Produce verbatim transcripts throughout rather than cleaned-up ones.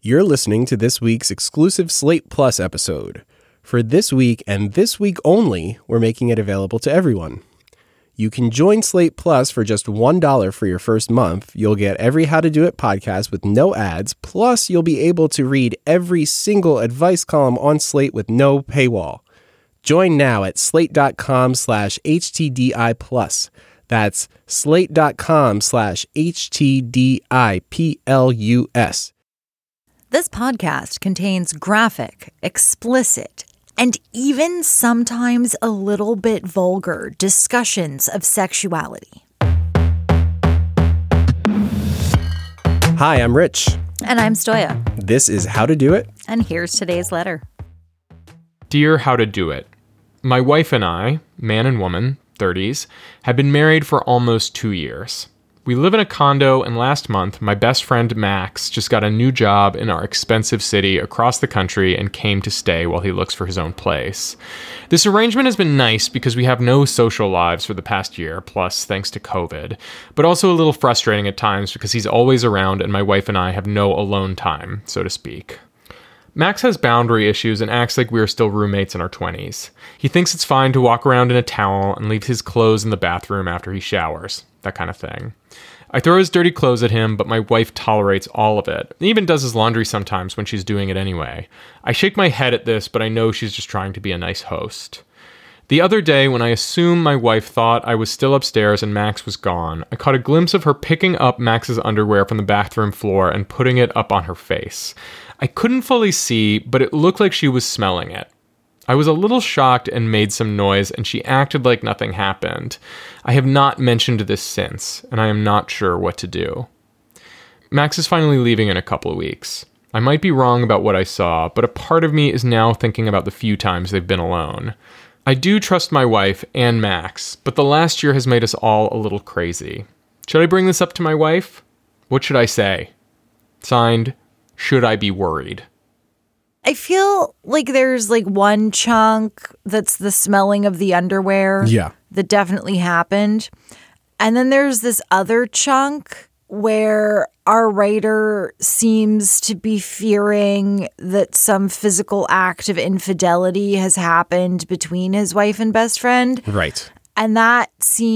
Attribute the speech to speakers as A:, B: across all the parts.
A: You're listening to this week's exclusive Slate Plus episode. For this week and this week only, we're making it available to everyone. You can join Slate Plus for just one dollar for your first month. You'll get every How to Do It podcast with no ads, plus you'll be able to read every single advice column on Slate with no paywall. Join now at slate.com slash HTDI plus. That's slate.com slash HTDIPLUS.
B: This podcast contains graphic, explicit, and even sometimes a little bit vulgar discussions of sexuality.
A: Hi, I'm Rich.
B: And I'm Stoya.
A: This is How to Do It.
B: And here's today's letter.
C: Dear How to Do It, my wife and I, man and woman, thirties, have been married for almost two years. We live in a condo, and last month, my best friend Max just got a new job in our expensive city across the country and came to stay while he looks for his own place. This arrangement has been nice because we have no social lives for the past year, plus thanks to COVID, but also a little frustrating at times because he's always around and my wife and I have no alone time, so to speak. Max has boundary issues and acts like we are still roommates in our twenties. He thinks it's fine to walk around in a towel and leave his clothes in the bathroom after he showers, that kind of thing. I throw his dirty clothes at him, but my wife tolerates all of it, and even does his laundry sometimes when she's doing it anyway. I shake my head at this, but I know she's just trying to be a nice host. The other day, when I assume my wife thought I was still upstairs and Max was gone, I caught a glimpse of her picking up Max's underwear from the bathroom floor and putting it up on her face. I couldn't fully see, but it looked like she was smelling it. I was a little shocked and made some noise, and she acted like nothing happened. I have not mentioned this since, and I am not sure what to do. Max is finally leaving in a couple of weeks. I might be wrong about what I saw, but a part of me is now thinking about the few times they've been alone. I do trust my wife and Max, but the last year has made us all a little crazy. Should I bring this up to my wife? What should I say? Signed, Should I Be Worried?
B: I feel like there's like one chunk that's the smelling of the underwear.
A: Yeah.
B: That definitely happened. And then there's this other chunk where our writer seems to be fearing that some physical act of infidelity has happened between his wife and best friend.
A: Right.
B: And that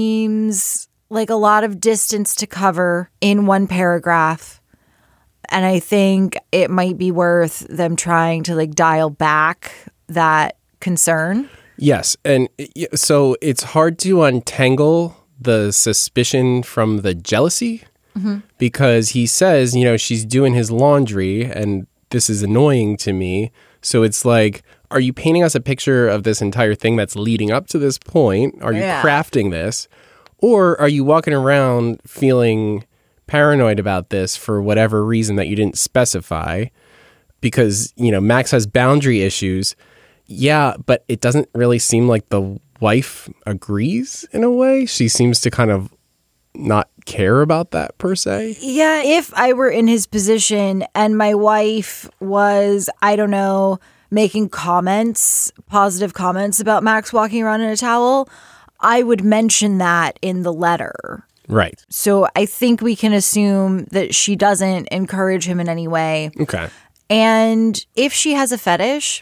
B: seems like a lot of distance to cover in one paragraph. And I think it might be worth them trying to like dial back that concern.
A: Yes. And so it's hard to untangle the suspicion from the jealousy mm-hmm. because he says, you know, she's doing his laundry and this is annoying to me. So it's like, are you painting us a picture of this entire thing that's leading up to this point? Are you yeah. crafting this? Or are you walking around feeling paranoid about this for whatever reason that you didn't specify? Because, you know, Max has boundary issues. Yeah, but it doesn't really seem like the wife agrees in a way. She seems to kind of not care about that per se.
B: Yeah, if I were in his position and my wife was, I don't know, making comments, positive comments about Max walking around in a towel, I would mention that in the letter.
A: Right.
B: So I think we can assume that she doesn't encourage him in any way.
A: Okay.
B: And if she has a fetish,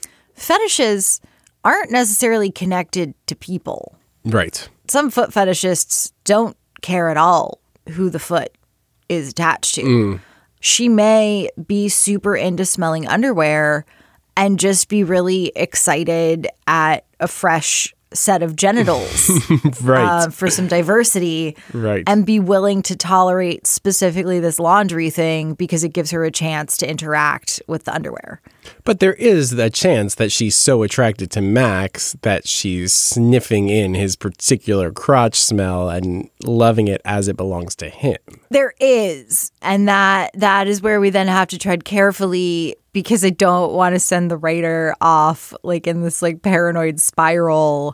B: fetishes aren't necessarily connected to people.
A: Right.
B: Some foot fetishists don't care at all who the foot is attached to. Mm. She may be super into smelling underwear and just be really excited at a fresh set of genitals
A: right.
B: uh, for some diversity
A: right.
B: and be willing to tolerate specifically this laundry thing because it gives her a chance to interact with the underwear.
A: But there is a chance that she's so attracted to Max that she's sniffing in his particular crotch smell and loving it as it belongs to him.
B: There is. And that that is where we then have to tread carefully because I don't want to send the writer off like in this like paranoid spiral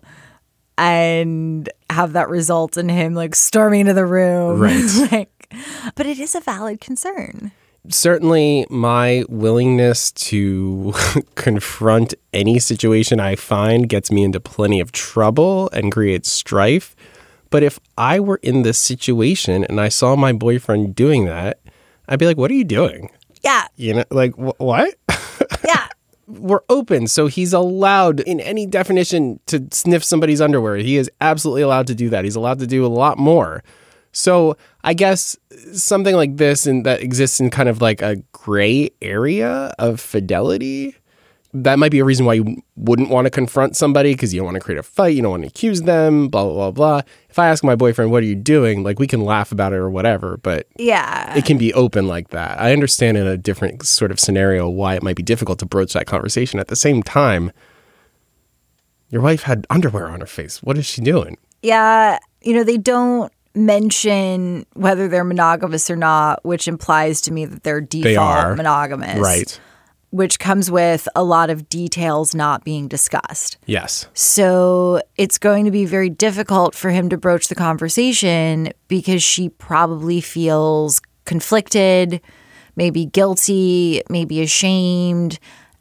B: and have that result in him like storming into the room.
A: Right.
B: like, but it is a valid concern.
A: Certainly my willingness to confront any situation I find gets me into plenty of trouble and creates strife. But if I were in this situation and I saw my boyfriend doing that, I'd be like, what are you doing?
B: Yeah.
A: You know, like, wh- what?
B: Yeah.
A: We're open, so he's allowed in any definition to sniff somebody's underwear. He is absolutely allowed to do that. He's allowed to do a lot more. So I guess something like this and that exists in kind of like a gray area of fidelity, that might be a reason why you wouldn't want to confront somebody because you don't want to create a fight. You don't want to accuse them, blah, blah, blah, blah. If I ask my boyfriend, what are you doing? Like, we can laugh about it or whatever, but
B: Yeah.
A: it can be open like that. I understand in a different sort of scenario why it might be difficult to broach that conversation. At the same time, your wife had underwear on her face. What is she doing?
B: Yeah. You know, they don't mention whether they're monogamous or not, which implies to me that they're default
A: They are.
B: monogamous.
A: Right.
B: Which comes with a lot of details not being discussed.
A: Yes.
B: So it's going to be very difficult for him to broach the conversation because she probably feels conflicted, maybe guilty, maybe ashamed,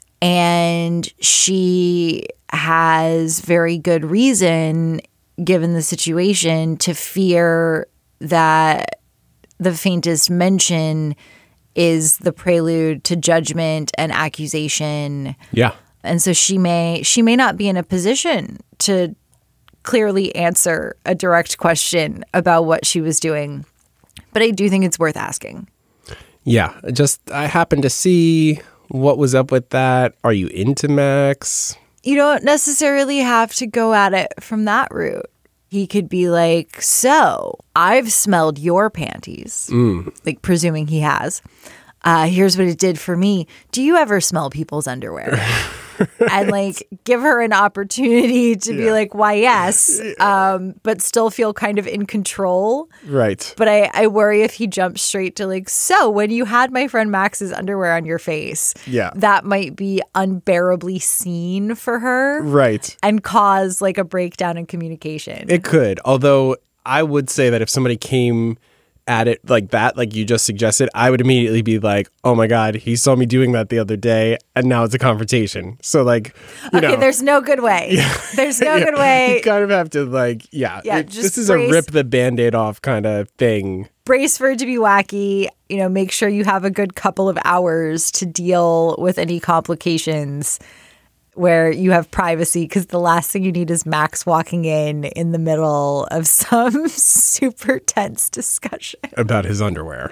B: and she has very good reason, given the situation, to fear that the faintest mention is the prelude to judgment and accusation.
A: Yeah.
B: And so she may she may not be in a position to clearly answer a direct question about what she was doing. But I do think it's worth asking.
A: Yeah. Just, I happened to see what was up with that. Are you into Max?
B: You don't necessarily have to go at it from that route. He could be like, so I've smelled your panties,
A: Mm.
B: like presuming he has. Uh, here's what it did for me. Do you ever smell people's underwear? And like give her an opportunity to be like, why, yes, um, but still feel kind of in control.
A: Right.
B: But I, I worry if he jumps straight to like, so when you had my friend Max's underwear on your face,
A: Yeah.
B: that might be unbearably seen for her.
A: Right.
B: And cause like a breakdown in communication.
A: It could. Although I would say that if somebody came at it like that, like you just suggested, I would immediately be like, oh my God, he saw me doing that the other day and now it's a confrontation. So like, you
B: okay,
A: know.
B: there's no good way. Yeah. There's no
A: Yeah.
B: good way.
A: You kind of have to like, yeah.
B: Yeah,
A: it-
B: just
A: this is
B: brace-
A: a rip the Band-Aid off kind of thing.
B: Brace for it to be wacky. You know, make sure you have a good couple of hours to deal with any complications where you have privacy, because the last thing you need is Max walking in in the middle of some super tense discussion
A: About his underwear.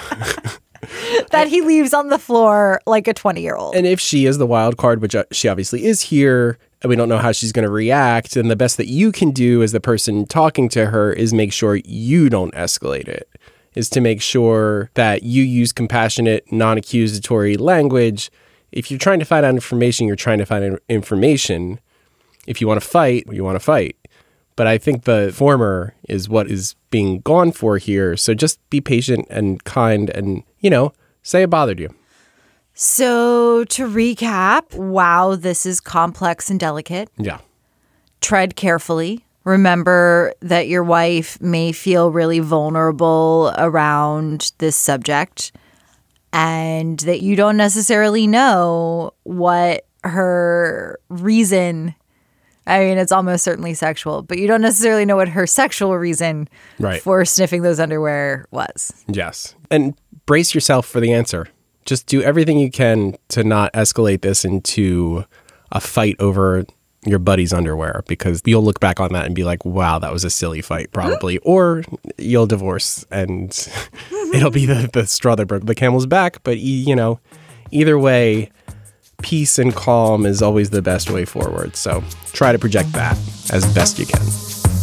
B: that he leaves on the floor like a twenty-year-old.
A: And if she is the wild card, which uh, she obviously is here, and we don't know how she's going to react, then the best that you can do as the person talking to her is make sure you don't escalate it, is to make sure that you use compassionate, non-accusatory language. If you're trying to find out information, you're trying to find in- information. If you want to fight, you want to fight. But I think the former is what is being gone for here. So just be patient and kind and, you know, say it bothered you.
B: So to recap, wow, this is complex and delicate.
A: Yeah.
B: Tread carefully. Remember that your wife may feel really vulnerable around this subject and that you don't necessarily know what her reason, I mean, it's almost certainly sexual, but you don't necessarily know what her sexual reason
A: Right.
B: for sniffing those underwear was.
A: Yes. And brace yourself for the answer. Just do everything you can to not escalate this into a fight over your buddy's underwear, because you'll look back on that and be like, wow, that was a silly fight, probably. Or you'll divorce and it'll be the, the straw that broke the camel's back. But, you know, either way, peace and calm is always the best way forward. So try to project that as best you can.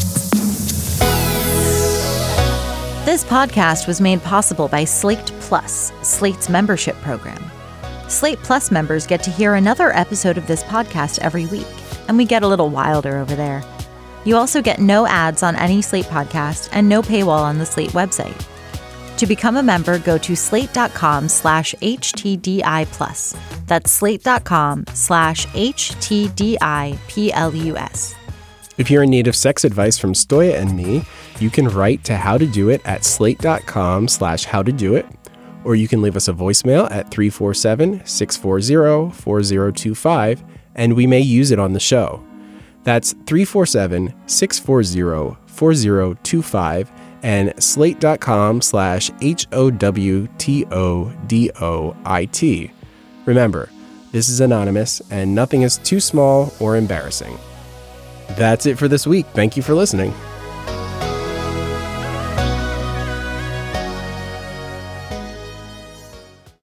B: This podcast was made possible by Slate Plus, Slate's membership program. Slate Plus members get to hear another episode of this podcast every week, and we get a little wilder over there. You also get no ads on any Slate podcast and no paywall on the Slate website. To become a member, go to slate.com slash HTDI plus. That's slate.com slash HTDI-P-L-U-S.
A: If you're in need of sex advice from Stoya and me, you can write to How to Do It at slate.com slash how to do it, or you can leave us a voicemail at three four seven, six four zero, four zero two five, and we may use it on the show. That's three four seven, six four zero, four zero two five, and slate.com slash H O W T O D O I T. Remember, this is anonymous and nothing is too small or embarrassing. That's it for this week. Thank you for listening.